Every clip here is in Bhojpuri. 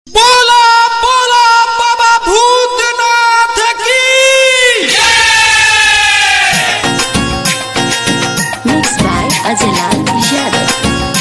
बोला बोला बाबा भूतनाथ की Mixed by Ajalal Yadav.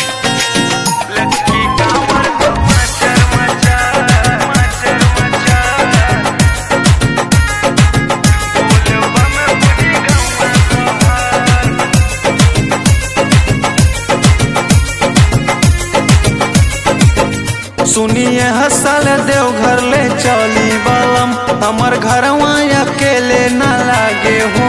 सुनिए हसल देवघर ले चली बलम हमर घरवा अकेले न लागे हो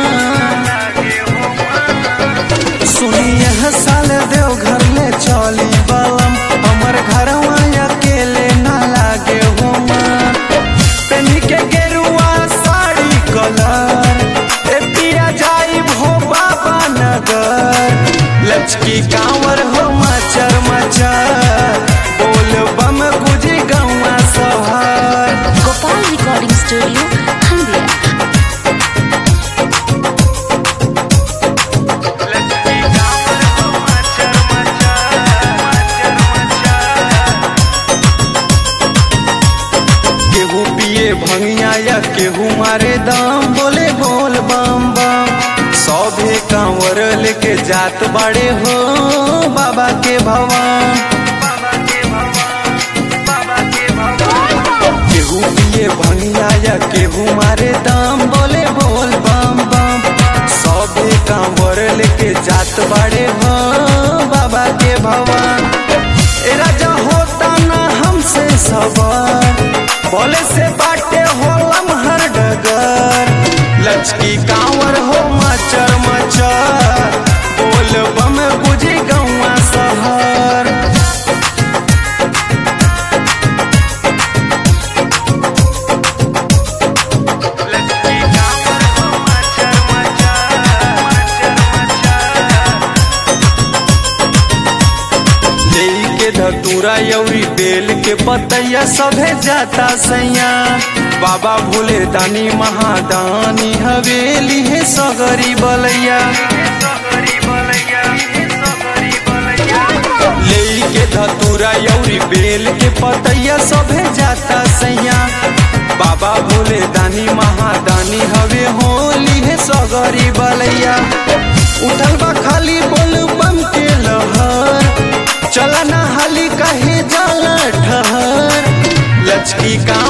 सुनिए हसल देवघर ले चली बलम हमर घरवा अकेले न लागे हो पेनी के गेरुआ साड़ी कलर ए पिया जाई भो बाबा नगर लचकी कांवर हो मचर मचर बम गुजी गौवा सहार Gopal Recording Studio, Haldia. केहू पिए भंगिया या केहू मारे दाम बोले बोल बम बम सौभे कांवर लेके जात बाड़े हो बाबा के भवन केहू पिए भंगिया या केहू मारे दाम बोले बोल बम बम सौभे कांवर लेके जात बाड़े हो बाबा के भवन ए राजा होता ना हमसे सवार बोले से बाटे हो लमहर डगर लचकी कांवर हो मचर मचर बोल बम गुजी गौवा सहर के धतूरा यौरी बेल के पतैया सभे जाता सैया बाबा भोले दानी महादानी हवेली है सगरी बलैया ले के धतूरा यौरी बेल के पतैया सभे जाता सैया बाबा भोले दानी महादानी हवे होली है सगरी बलैया उठल बा खाली बोल बम के लहर चला ना हाली कहे जाला ठहर लचकी का